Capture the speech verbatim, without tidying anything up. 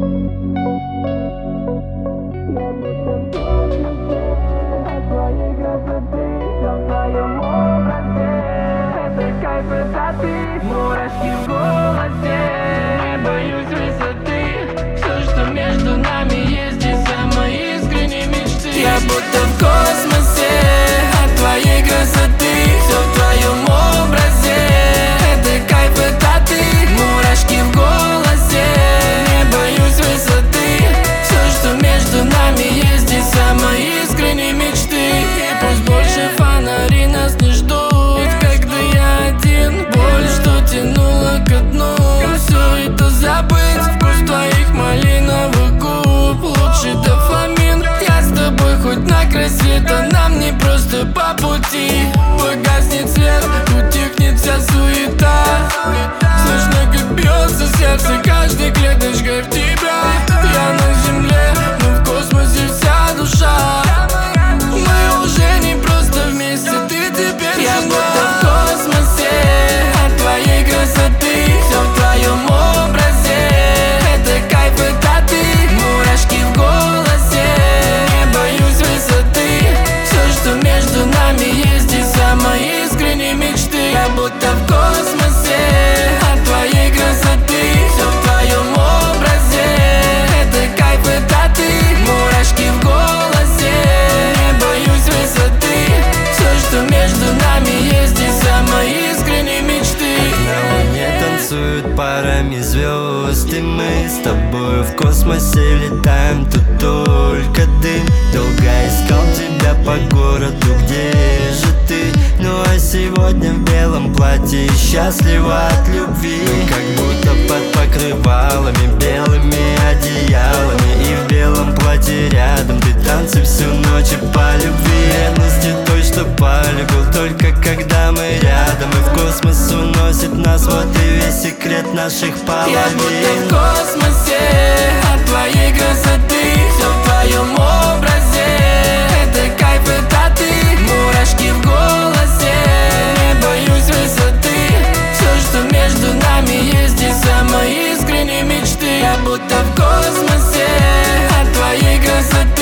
Мурашки в голосе, не боюсь высоты. Все, что между нами есть, и самые искренние мечты. Я будто в космосе от твоей красоты. Все в твоем образе, это кайф, это ты. Мурашки в голосе, не боюсь высоты. Все, что между нами есть, и самые искренние мечты. И пусть больше фонари нас не ждут, когда я один. Боль, что тянула ко дну, все это забыть. Вкус твоих малиновых губ, лучший дофамин. Я с тобой хоть на край света, нам не просто по пути. Погаснет свет, утихнет вся суета. Слышно, как бьется сердце каждой клеточкой в тебя. Я на земле, но в космосе вся душа. Мы уже не просто вместе, ты теперь я будто в космосе от твоей красоты. Все в твоем образе, это кайф, это ты. Мурашки в голосе, не боюсь высоты. Все, что между нами есть, и самые искренние мечты. Я будто в космосе от твоей красоты. Все в твоем образе, это кайф, это ты. Мурашки в голосе, не боюсь высоты. Все, что между нами есть, и самые искренние мечты. На луне танцуют парами звезд, и мы с тобой в космосе летаем. Тут только дым. Долго искал тебя по городу, где же ты? Ну а сегодня в белом платье, счастлива от любви. Как будто под покрывалами, белыми одеялами. И в белом платье рядом ты, танцы всю ночь и по любви. Верности той, что полюбил, только когда мы рядом. И в космос уносит нас, вот и весь секрет наших половин. Я будто в космосе от твоей красоты. Все в твоем образе, это кайф, это ты. Мурашки в голосе, не боюсь высоты. Все, что между нами есть, и самые искренние мечты. Я будто в космосе от твоей красоты.